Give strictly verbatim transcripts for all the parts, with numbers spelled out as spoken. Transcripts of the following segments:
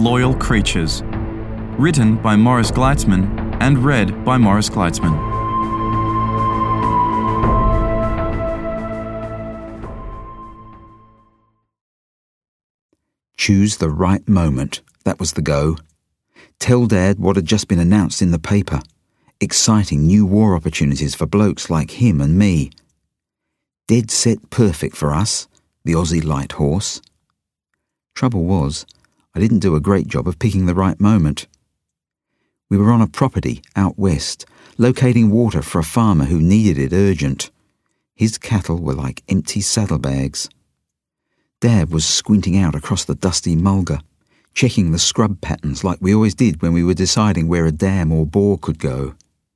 Loyal Creatures. Written by Morris Gleitzman and read by Morris Gleitzman. Choose the right moment. That was the go. Tell Dad what had just been announced in the paper. Exciting new war opportunities for blokes like him and me. Dead set perfect for us, the Aussie light horse. Trouble was, I didn't do a great job of picking the right moment. We were on a property out west, locating water for a farmer who needed it urgent. His cattle were like empty saddlebags. Dad was squinting out across the dusty mulga, checking the scrub patterns like we always did when we were deciding where a dam or bore could go.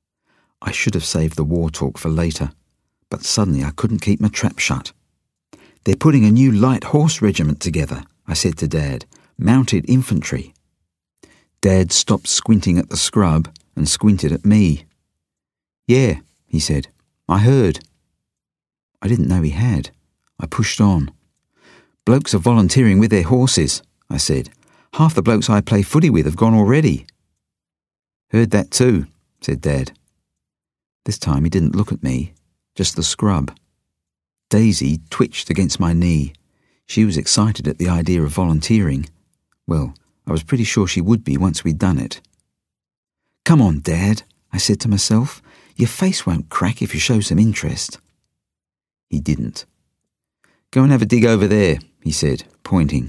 I should have saved the war talk for later, but suddenly I couldn't keep my trap shut. "They're putting a new light horse regiment together," I said to Dad. "Mounted infantry." Dad stopped squinting at the scrub and squinted at me. "Yeah," he said. "I heard." I didn't know he had. I pushed on. "Blokes are volunteering with their horses," I said. "Half the blokes I play footy with have gone already." "Heard that too," said Dad. This time he didn't look at me, just the scrub. Daisy twitched against my knee. She was excited at the idea of volunteering. Well, I was pretty sure she would be once we'd done it. "Come on, Dad," I said to myself. "Your face won't crack if you show some interest." He didn't. "Go and have a dig over there," he said, pointing.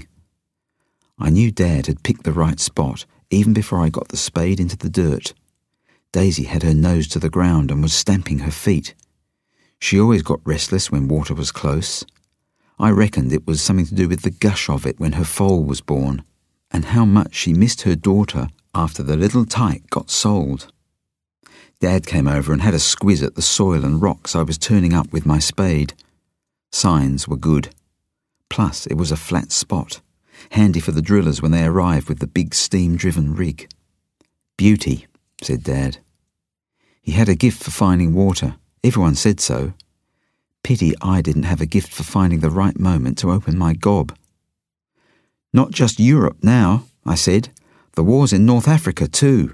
I knew Dad had picked the right spot even before I got the spade into the dirt. Daisy had her nose to the ground and was stamping her feet. She always got restless when water was close. I reckoned it was something to do with the gush of it when her foal was born, and how much she missed her daughter after the little tyke got sold. Dad came over and had a squiz at the soil and rocks I was turning up with my spade. Signs were good. Plus, it was a flat spot, handy for the drillers when they arrived with the big steam-driven rig. "Beauty," said Dad. He had a gift for finding water. Everyone said so. Pity I didn't have a gift for finding the right moment to open my gob. "Not just Europe now," I said. "The war's in North Africa too."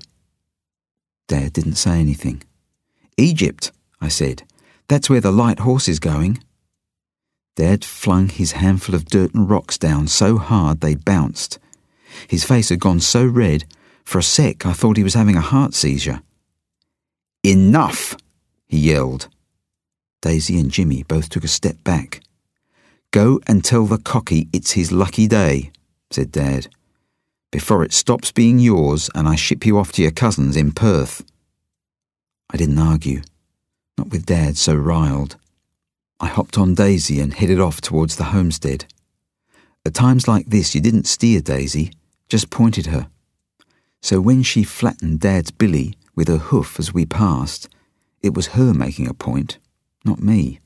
Dad didn't say anything. "Egypt," I said. "That's where the light horse is going." Dad flung his handful of dirt and rocks down so hard they bounced. His face had gone so red, for a sec I thought he was having a heart seizure. "Enough!" he yelled. Daisy and Jimmy both took a step back. "Go and tell the cocky it's his lucky day," said Dad, "before it stops being yours and I ship you off to your cousins in Perth." I didn't argue, not with Dad so riled. I hopped on Daisy and headed off towards the homestead. At times like this you didn't steer Daisy, just pointed her. So when she flattened Dad's billy with her hoof as we passed, it was her making a point, not me.